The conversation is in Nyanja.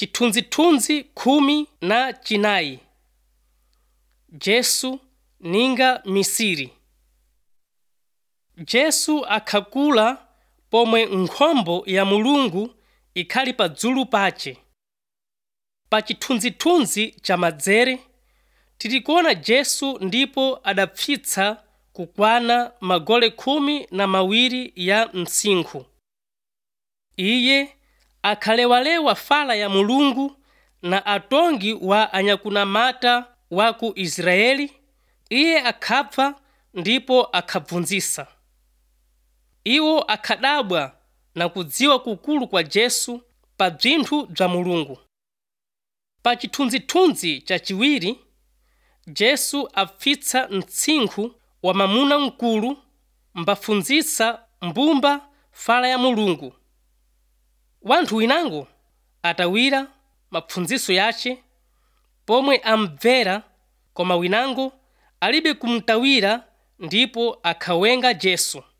Chithunzithunzi 14. Yesu ninga Misiri. Yesu akhakula pomwe nkhombo ya Mulungu ikhali padzulu pache. Pa chithunzithunzi cha madzere tikuona Yesu ndipo adapsitsa kukwana magole 12 ya msinkhu. Iye akhalewalewa fala ya Mulungu na atongi wa anyakunamata wa ku Israeli. Iye akhapva ndipo akhabvunzisa. Iwo akhadabwa na kudziwa kukulu kwa Yesu pa bzinthu bza Mulungu. Pa chithunzithunzi cha chiwiri Yesu apfitsa msinkhu wa mamuna mkulu mbafunzisa mbumba fala ya Mulungu. Wanthu winango atawira mapfunziso yace pomwe amvera, koma winango alibe kumtawira ndipo akhawenga Yesu.